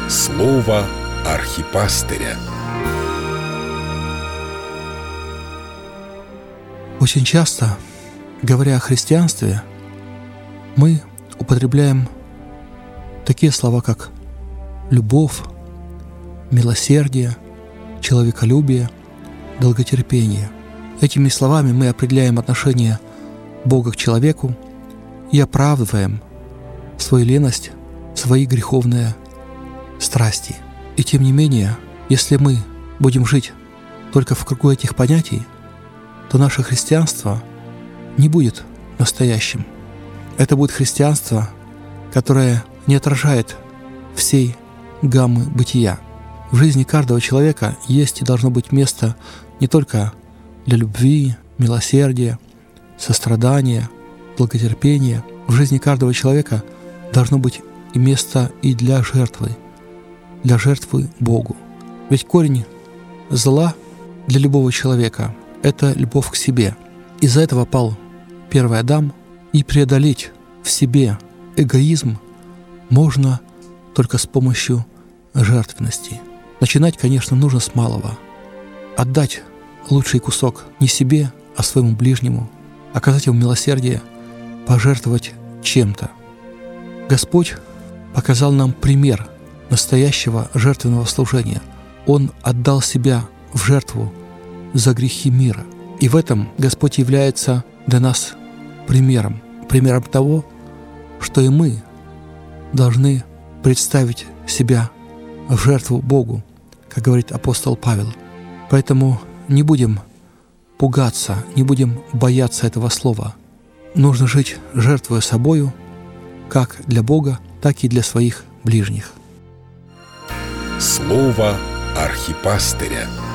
Слово архипастыря. Очень часто, говоря о христианстве, мы употребляем такие слова, как любовь, милосердие, человеколюбие, долготерпение. Этими словами мы определяем отношение Бога к человеку и оправдываем свою леность, свои греховные страсти. И тем не менее, если мы будем жить только в кругу этих понятий, то наше христианство не будет настоящим. Это будет христианство, которое не отражает всей гаммы бытия. В жизни каждого человека есть и должно быть место не только для любви, милосердия, сострадания, долготерпения. В жизни каждого человека должно быть и место и для жертвы Богу. Ведь корень зла для любого человека — это любовь к себе. Из-за этого пал первый Адам, и преодолеть в себе эгоизм можно только с помощью жертвенности. Начинать, конечно, нужно с малого. Отдать лучший кусок не себе, а своему ближнему, оказать ему милосердие, пожертвовать чем-то. Господь показал нам пример настоящего жертвенного служения. Он отдал себя в жертву за грехи мира. И в этом Господь является для нас примером того, что и мы должны представить себя в жертву Богу, как говорит апостол Павел. Поэтому не будем пугаться, не будем бояться этого слова. Нужно жить, жертвуя собою, как для Бога, так и для своих ближних. Слово архипастыря.